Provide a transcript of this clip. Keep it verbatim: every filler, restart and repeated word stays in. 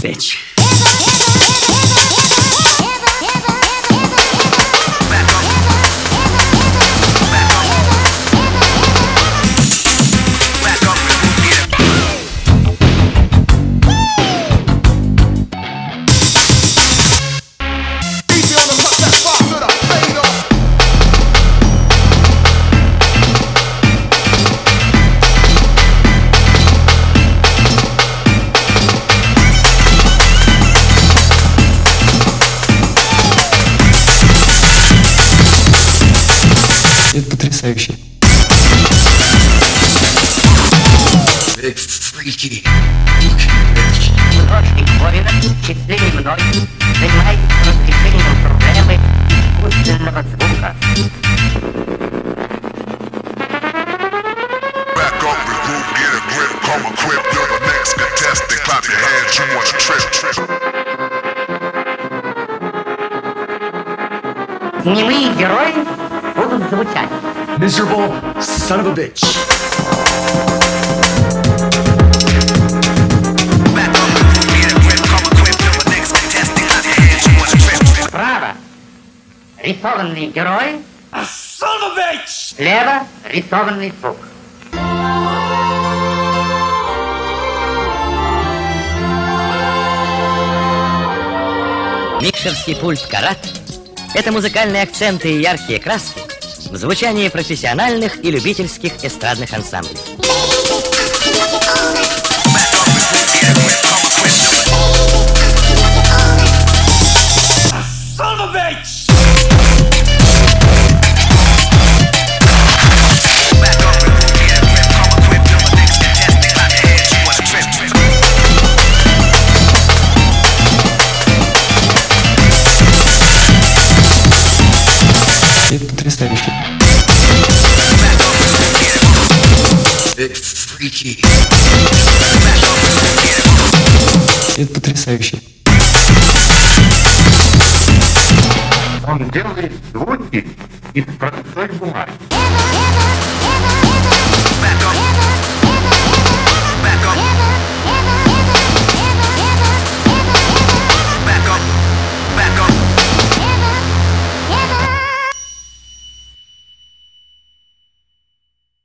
bitch. Это потрясающе. Big freaky looking bitch. Художник воина, счастливый мной, занимается разрешением проблемы искусственного звука. Back up the group, get a grip, come equipped. You're the next contestant. Clap your hands, you want to trip. Немые герои будут звучать. Miserable son of a bitch. Справа рисованный герой, Son of a bitch! слева рисованный звук. Микшерский пульт «Карат» — это музыкальные акценты и яркие краски в звучании профессиональных и любительских эстрадных ансамблей. Son of a bitch! Это потрясающе. Big freaky. Это потрясающе. Он делает звуки из простой бумаги. Ever, ever.